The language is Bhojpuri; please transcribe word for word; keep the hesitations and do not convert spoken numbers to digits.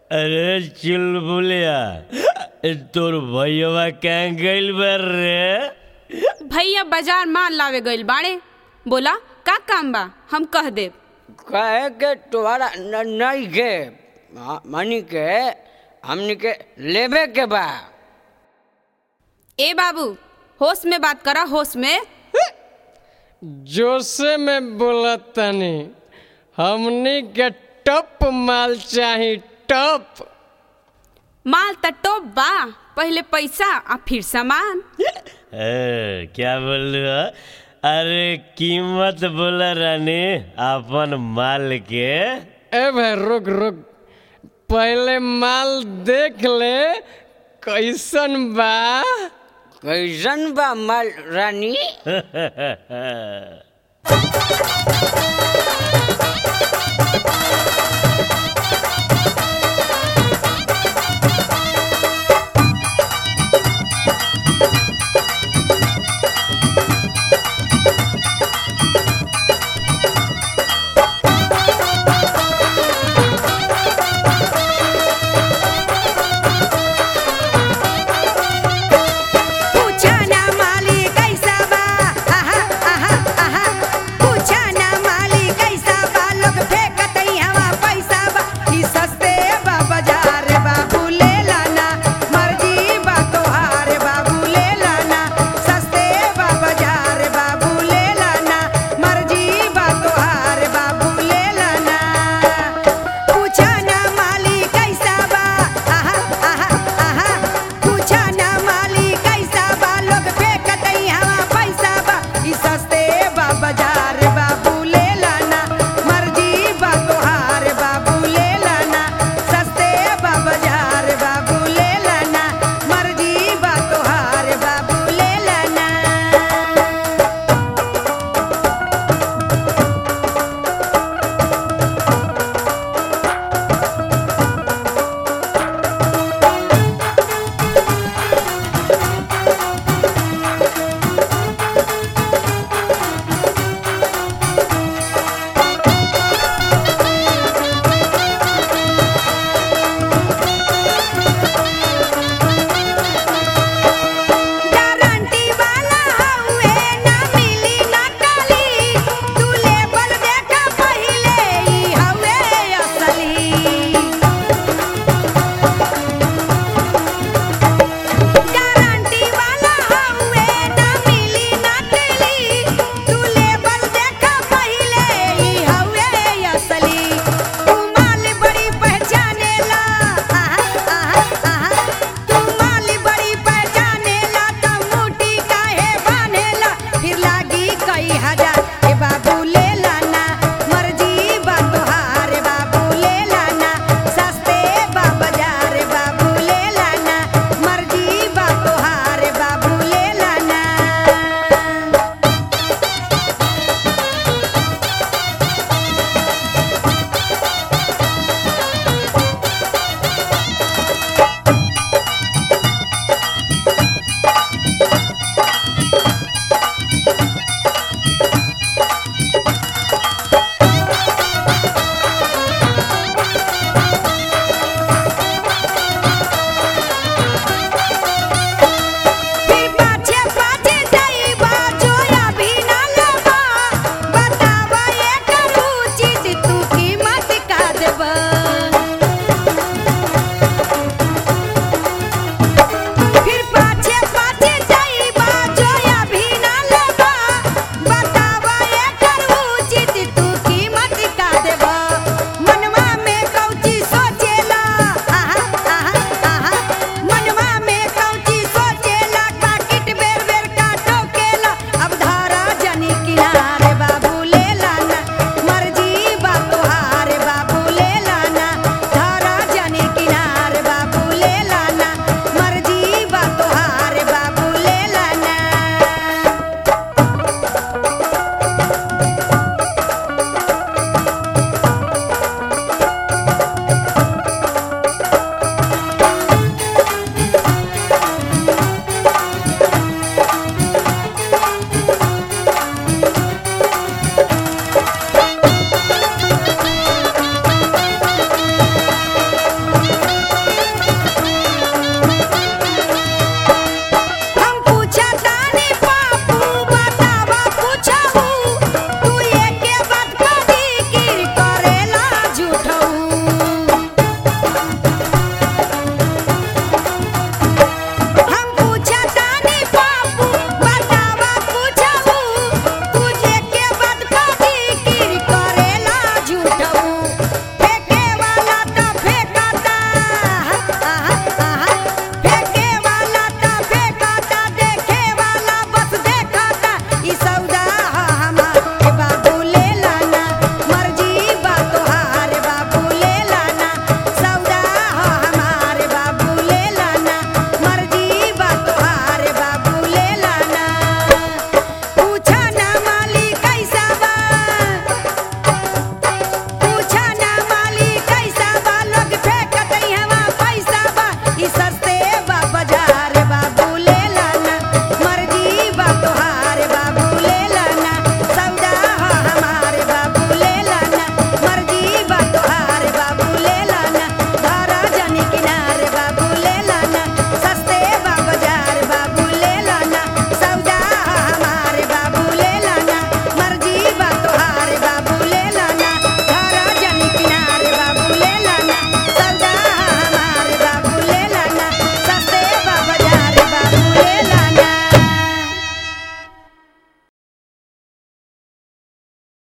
अरे चुलबुलिया, तोर भैया कहाँ गइल बार रे? भैया बाजार माल लावे गइल बाड़े। बोला का काम बा, हम कह देब। कहे के तुम्हारा नहीं के मनी के हमनी के लेबे के बा। ए बाबू, होश में बात करा, होश में। जोसे में बोला तनी, हमनी के टप माल चाही, टप माल त टॉप बा, पहले पैसा आ फिर सामान। ए, क्या बोल रहा? अरे कीमत बोला रानी अपन माल के। ए भाई रुक रुक, पहले माल देख ले कैसन बा। कैसन बा माल रानी?